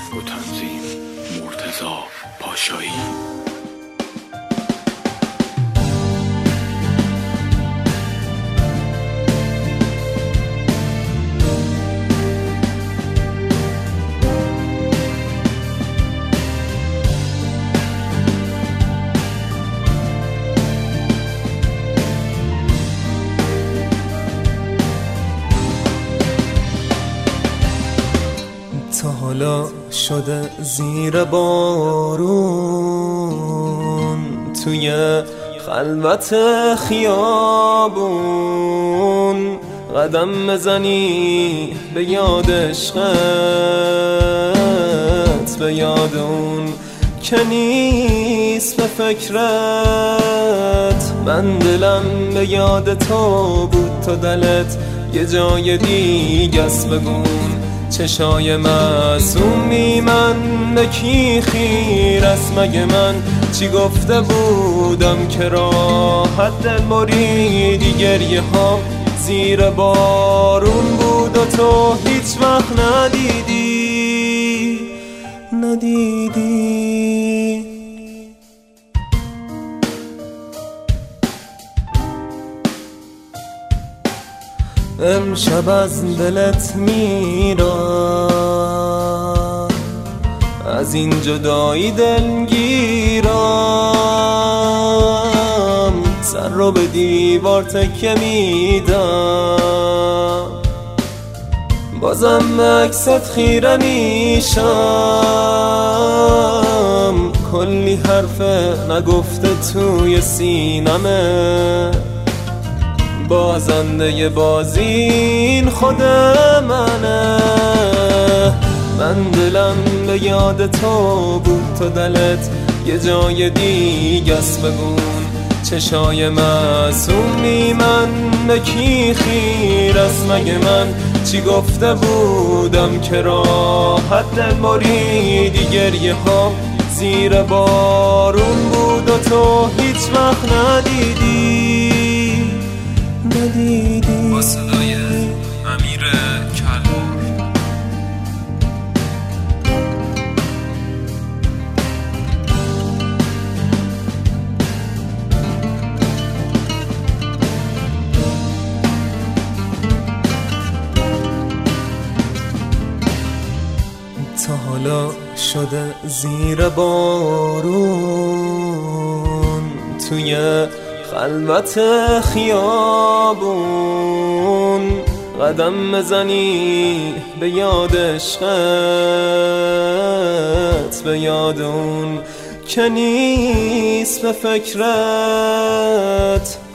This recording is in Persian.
و تنظیم مرتضی پاشایی. تا حالا شده زیر بارون توی خلوت خیابون قدم بزنی به یاد عشقت، به یاد اون که نیست به فکرت. من دلم به یاد تو بود، تو دلت یه جای دیگه است. بگون چشای معصومی من به کی خیر است؟ مگه من چی گفته بودم که راحت دل بریدی؟ گریه ها زیر بارون بود و تو هیچ وقت ندیدی. امشب از دلت میرم، از این جدایی دلگیرم. سر رو به دیوار تکیه میدم، بازم به عکست خیره میشم. کلی حرف نگفته توی سینمه، بازنده بازین خود منه. من دلم به یاد تو بود، تو دلت یه جای دیگه است. بگون چشای معصومی من به کی خیر است؟ مگه من چی گفته بودم که راحت دل بریدی؟ گریه ها زیر بارون بود و تو هیچ وقت ندیدی. با صدای امیر کلباف. تا حالا شده زیر بارون توی خلوت خیابون قدم بزنی به یاد عشقت، به یاد اون که نیست به فکرت.